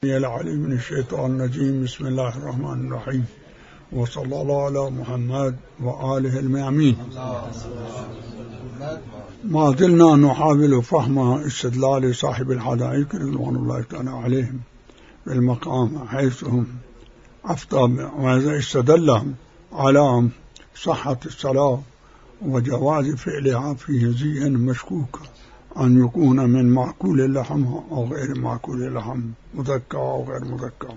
العليم من الشيطان الرجيم. بسم الله الرحمن الرحيم، وصلى الله على محمد وآله الميامين. ما زلنا نحاول فهم استدلال صاحب الحدائق رضوان الله تعالى عليهم بالمقام، حيث هم وإذا استدل على صحة الصلاة وجواز فعلها في هزيء مشكوك أن يكون من معقول اللحم أو غير معقول اللحم، مذكى أو غير مذكى.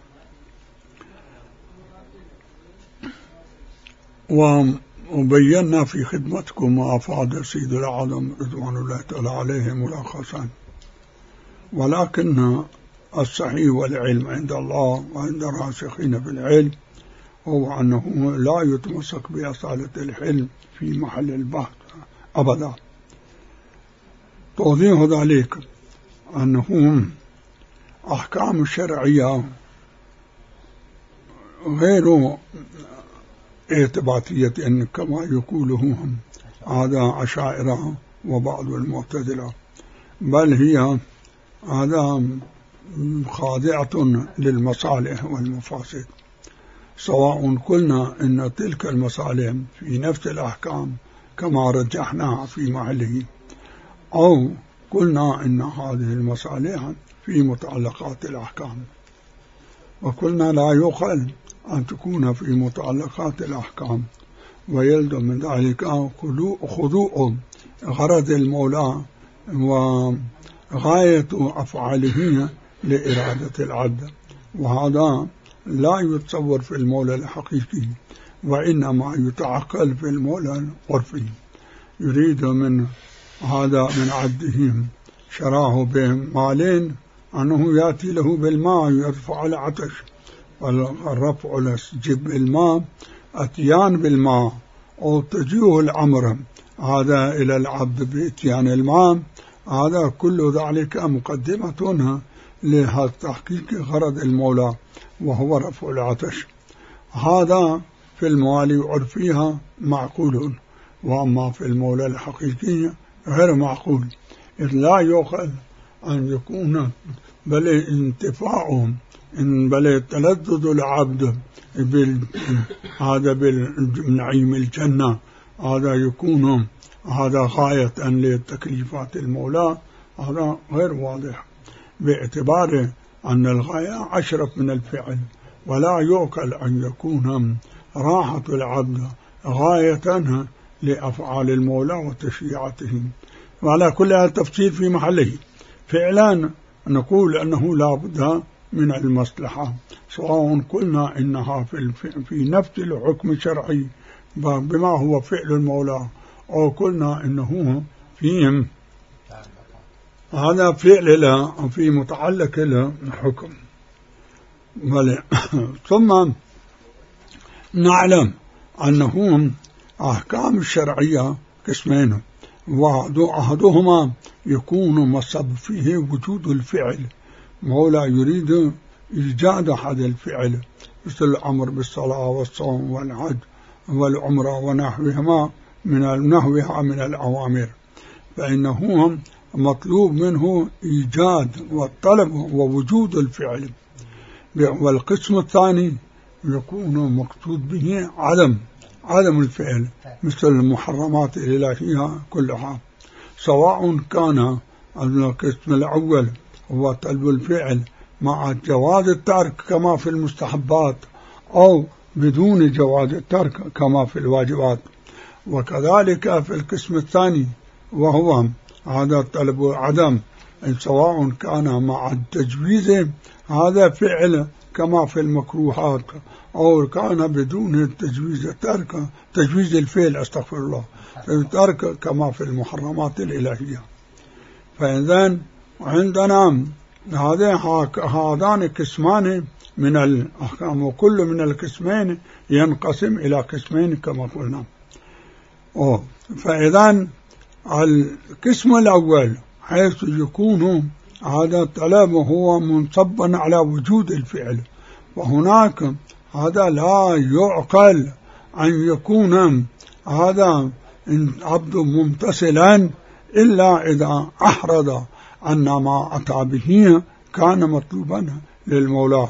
وبينا في خدمتكم ما أفاد سيد العالم رضوان الله تعالى عليه ملخصا، ولكن الصحيح والعلم عند الله وعند الراسخين في العلم هو أنه لا يتمسك بأصالة الحلم في محل البحث أبدا. توضيح ذلك أنه أحكام الشرعية غير اعتباطية كما يقولهم هذا عشائر وبعض المعتزلة، بل هي هذا خاضعة للمصالح والمفاسد، سواء قلنا إن تلك المصالح في نفس الأحكام كما رجحناها في محله، أو قلنا إن هذه المصالح في متعلقات الأحكام. وقلنا لا يقل أن تكون في متعلقات الأحكام، ويلزم من ذلك خضوع غرض المولى وغاية أفعاله لإرادة العبد، وهذا لا يتصور في المولى الحقيقي، وإنما يتعقل في المولى العرفي. يريد من هذا من عبده شراه بمالين أنه يأتي له بالماء يرفع العطش، والرفع لجب الماء أتيان بالماء أو تجيه الأمر هذا إلى العبد بإتيان الماء، هذا كل ذلك مقدمة لهذا تحقيق غرض المولى وهو رفع العطش. هذا في الموالي عرفيها معقول، وأما في المولى الحقيقي غير معقول، إذ لا يقل أن يكون بل انتفاعهم بل تلذذ العبد هذا بالنعيم الجنة، هذا يكون هذا غاية لتكليفات المولى، هذا غير واضح، باعتبار أن الغاية أشرف من الفعل، ولا يعقل أن يكون راحة العبد غاية لأفعال المولى وتشريعاته. وعلى كل التفصيل في محله. فعلا نقول أنه لا بد من المصلحة، سواء قلنا إنها في نفس الحكم الشرعي بما هو فعل المولى، أو قلنا إنه فيهم هذا فعل له في متعلق له حكم. ثم نعلم أنهم أحكام الشرعية قسمين، وأحدهما يكون مصب فيه وجود الفعل، مولى يريد إيجاد هذا الفعل، مثل الأمر بالصلاة والصوم والحج والعمرة ونحوها من الأوامر، فإنه مطلوب منه إيجاد والطلب ووجود الفعل. والقسم الثاني يكون مقصود به عدم الفعل، مثل المحرمات الإلهية كلها، سواء كان القسم الأول هو طلب الفعل مع جواز الترك كما في المستحبات، أو بدون جواز الترك كما في الواجبات. وكذلك في القسم الثاني وهو هذا طلب عدم، سواء كان مع التجويز هذا فعل كما في المكروهات، أو كان بدون التجويز تجويز الفعل الترك كما في المحرمات الإلهية. فإذن عندنا هذان قسمان من الأحكام، وكل من القسمين ينقسم إلى قسمين كما قلنا. فإذن القسم الأول حيث يكون هذا الطلب هو منصبا على وجود الفعل، وهناك هذا لا يعقل أن يكون هذا عبد ممتثلا إلا إذا أحرز أن ما أتى به كان مطلوبا للمولى،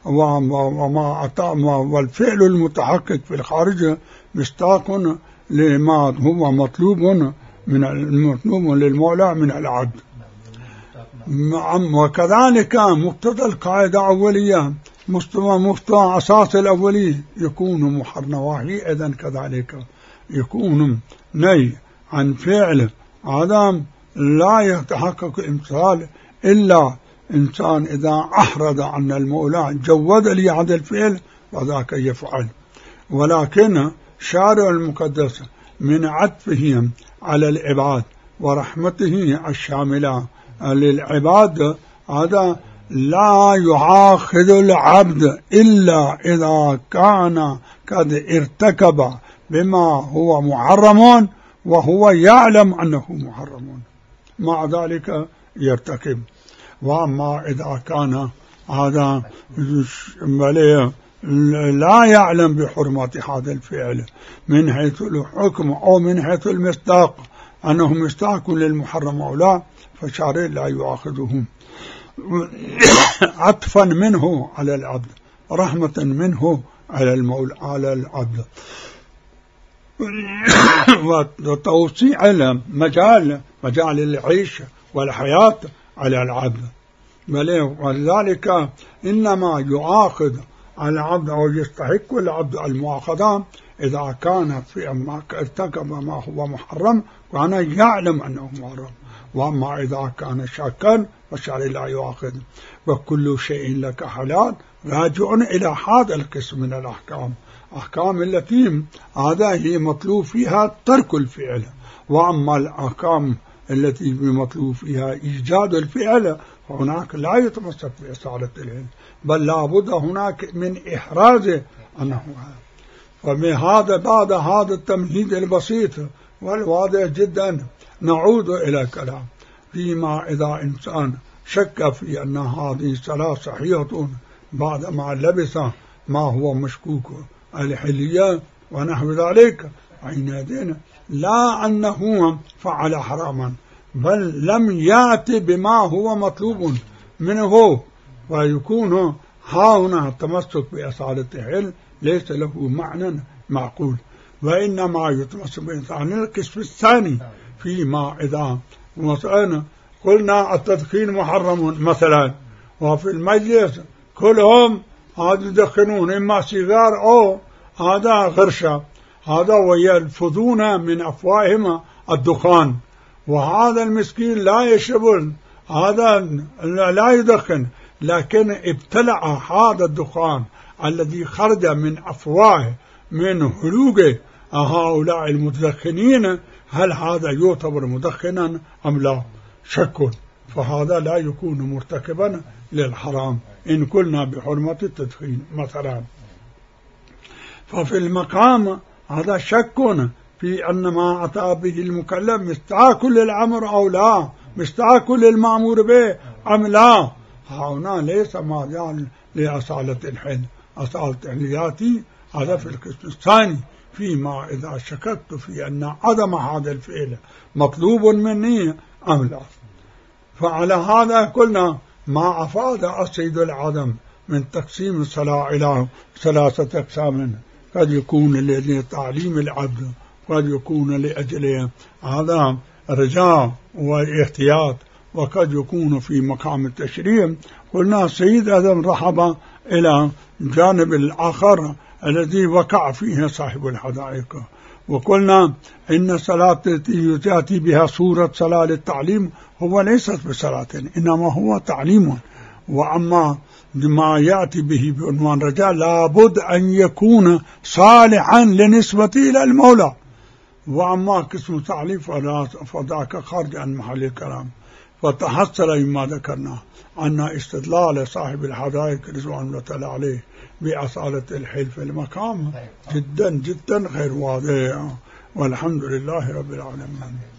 والفعل المتحقق في الخارج مصداق لما هو مطلوب للمولى من العبد. وكذلك مقتضى القاعدة الأولية، مقتضى أساس الأولي يكون محرنواهي، إذن كذلك يكون نهي عن فعل عدم لا يتحقق امتثال إلا إنسان إذا أحرز عن المولى جود لي هذا الفعل وذاك يفعل. ولكن شارع المقدس من عطفه على العباد ورحمته الشاملة للعباد هذا لا يؤاخذ العبد إلا إذا كان قد ارتكب بما هو محرم وهو يعلم أنه محرم، مع ذلك يرتكب. وأما إذا كان هذا لا يعلم بحرمة هذا الفعل من حيث الحكم أو من حيث المصداق أنه مصداق للمحرم أو لا، فشارع لا يؤاخذهم عطفا منه على العبد، رحمة منه على العبد، وتوسيع مجال العيش والحياة على العبد. ولذلك إنما يؤاخذ العبد أو يستحق العبد المؤاخذة إذا كان في ما ارتكب ما هو محرم وأنا يعلم أنه محرم. وأما إذا كان شاكا فالشرع لا يؤاخذ. وكل شيء لك حلال راجع إلى هذا القسم من الأحكام، أحكام التي هذا هي مطلوب فيها ترك الفعل. وأما الأحكام التي بمطلوب فيها إيجاد الفعل فهناك لا يتمسك بإصالة العلم، بل لابد هناك من إحراز أنه. فبهذا بعد هذا التمهيد البسيط والواضح جدا نعود إلى الكلام فيما إذا إنسان شك في أن هذه الصلاة صحيحة بعد ما لبس ما هو مشكوك الحلية ونحو ذلك، حينئذ لا أنه فعل حراما بل لم يأتي بما هو مطلوب منه، ويكون هنا التمسك بأصالة العلم ليس له معنى معقول. وإنما يتمسك بإنسان القسم الثاني فيما إذا مثلا قلنا التدخين محرم مثلا، وفي المجلس كلهم هذا يدخنون إما سيجار أو هذا غرشة، هذا ويلفظون من أفواههم الدخان، وهذا المسكين لا يشرب، هذا لا يدخن، لكن ابتلع هذا الدخان الذي خرج من أفواه من هلوج هؤلاء المتدخنين، هل هذا يعتبر مدخنا أم لا؟ شك، فهذا لا يكون مرتكبا للحرام إن قلنا بحرمة التدخين مثلا. ففي المقام هذا شك في أن ما أتى به المكلف مستحق للأمر أو لا، مستحق للمأمور به أم لا. هنا ليس مجال لأصالة الحل، أصالة الحلياتي هذا في القسم الثاني فيما إذا شككت في أن عدم هذا الفعل مطلوب مني أم لا. فعلى هذا قلنا ما أفاد السيد العدم من تقسيم الصلاة إلى 3 أقسام، قد يكون لتعليم العبد، قد يكون لأجل هذا رجاء واحتياط، وقد يكون في مقام التشريع. قلنا السيد آدم رحب إلى جانب الآخر الذي وقع فيه صاحب الحدائق، وقلنا إن الصلاة التي تأتي بها صورة صلاة للتعليم هو ليست بصلاة، إنما هو تعليم. وأما ما يأتي به بعنوان رجاء لابد أن يكون صالحا لنسبة إلى المولى. وأما قسم تعليم فذاك خارج عن محل الكلام. فتحصل مما ذكرنا أن استدلال صاحب الحدائق رضوان الله تعالى عليه بأصالة الحل في المقام جدا جدا غير واضح، والحمد لله رب العالمين.